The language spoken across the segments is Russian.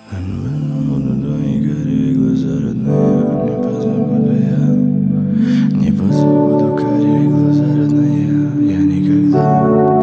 Буду твои карие глаза, родная. Не позабуду я. Не позабуду карие глаза, родная. Я никогда.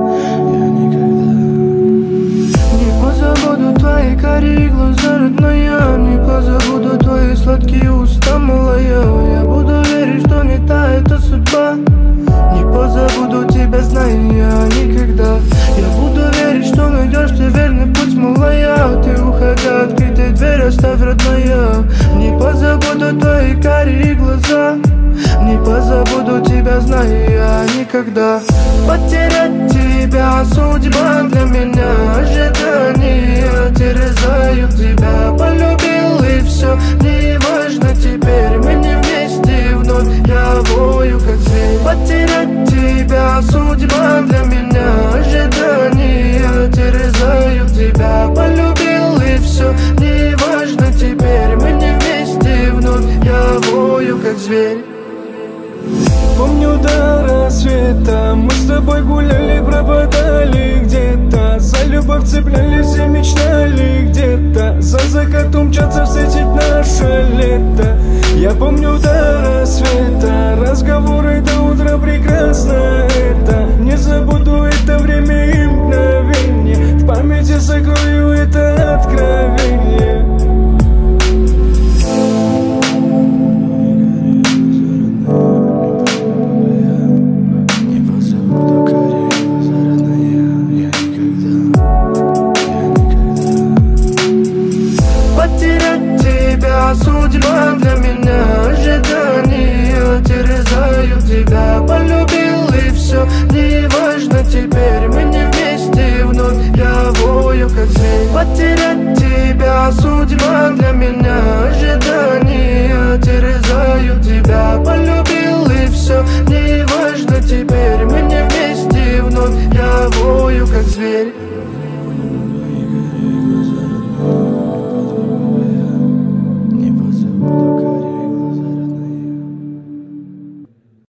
Не позабуду твои карие глаза, родная. Не позабуду твои сладкие уста, малая. Я буду верить, что не та это судьба. Не позабуду тебя, знаю я никогда. Я буду верить, что найдешь ты верный путь, малая. Ты, уходя, открытая дверь оставь, родная. Не позабуду твои карие глаза. Не позабуду тебя, знаю я никогда. Потерять тебя судьба для меня. Ожидания терзают тебя. Полюбил и все, не важно теперь. Мы не вместе вновь, я вою как зверь. Потерять тебя судьба для меня. Ожидания терзают тебя. Полюбил и все, не важно теперь. Мы не вместе вновь, я вою как зверь. Помню до рассвета мы с тобой гуляли, пропадали где-то. За любовь цеплялись и мечтали где-то. За закатом мчаться встретить наше лето. Я помню до рассвета разговоры до утра, прекрасно это. Не забуду это время и мгновение. В памяти сокрою это откровение. Судьба для меня, ожидания терзают тебя. Полюбил и все, не важно теперь. Мы не вместе вновь, я вою как зверь. Потерять тебя, судьба для меня, ожидания терзают тебя. Полюбил и все, не важно теперь. Мы не вместе вновь, я вою как зверь.